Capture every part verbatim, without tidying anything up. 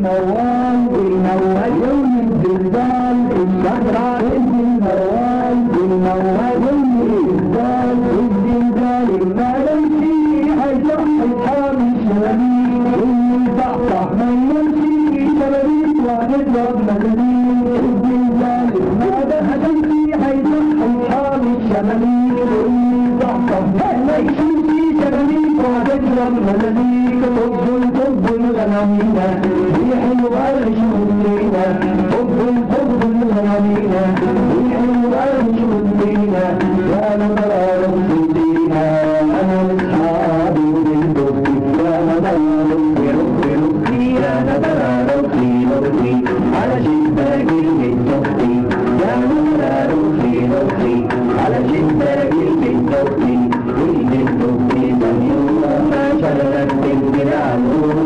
الموال الموال يوم الزلزال الشجرة الموال الموال يوم الزلزال الزلزال المال فيه هيصحي أصحاب الشبابيك اللي صحصح ما يمشي شبابيك وهتضرب مجانين الزلزال المال فيه هيصحي أصحاب الشبابيك اللي صحصح ما يمشي شبابيك وهتضرب مجانين طب طب الغنامين ريح الورش والزينة طب طب الغنامين ريح الورش والزينة يا نظر الدينة أنا لأصحابي وبالدوسي يا نظر ربي ربي ربي يا نظر ربي ربي على شباك المتوفي يا نظر ربي ربي على شباك المتوفي والمتوفي من يوم ما شرت البلاد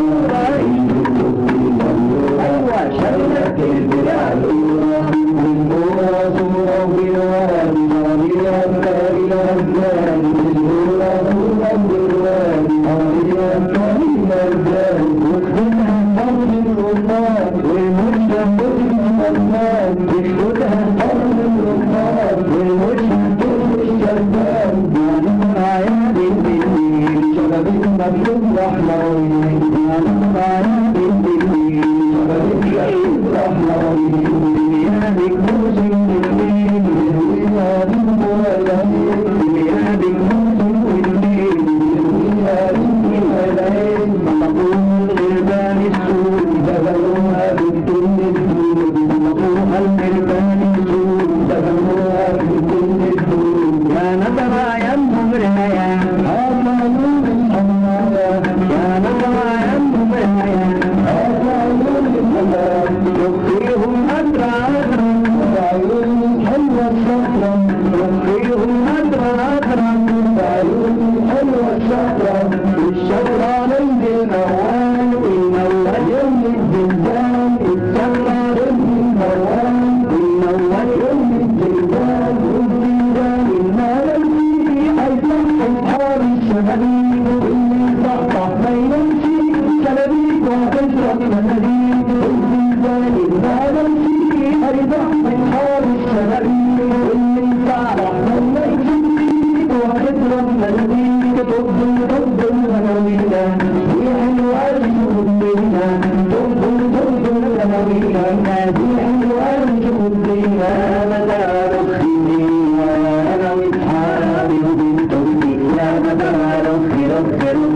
أيوة شرت البلاد من نور صورة بالواد صابر أبكار الأبدان من نور صورة بالواد صابر أبكار الأبدان وخذها فرد الرمان والمجد الرمان وخذها فرد الرمان والمجد الشباب معايا بالدين شبابك مكتوب رحمة معايا بالدين شبابك مكتوب رحمة بيادك موسم بالدين بيادك موالين بيادك موسم بالدين بيادك موالين مطلوب الغربان السود دفنوها بالدين الدود مطلوب الغربان السود دفنوها بالدين الدود يا نظر يا مغريا هذا نور الحمايا يا نظر يا مغريا هذا نور الحمايا يخفيهم أدرى أدرى بعيون حلوة الشطرة يخفيهم أدرى أدرى بعيون حلوة الشطرة الشطرة ليل الموال الموال يوم الزلزال الشطرة ليل الموال الموال يوم الزلزال الزلزال المال فيه هيصحي أصحاب الشبابيك اللي صحصح ما يمشي شبابيك وهتشرب مناديك الزلزال المال فيه هيصحي أصحاب الشبابيك اللي صحصح ما يمشي وهتشرب مناديك طب طب الغناوينا ريح الورش والزينة طب طب الغناوينا ريح الورش والزينة مدى رخينا أنا وأصحابي وبنتي يا مدى رخي رخي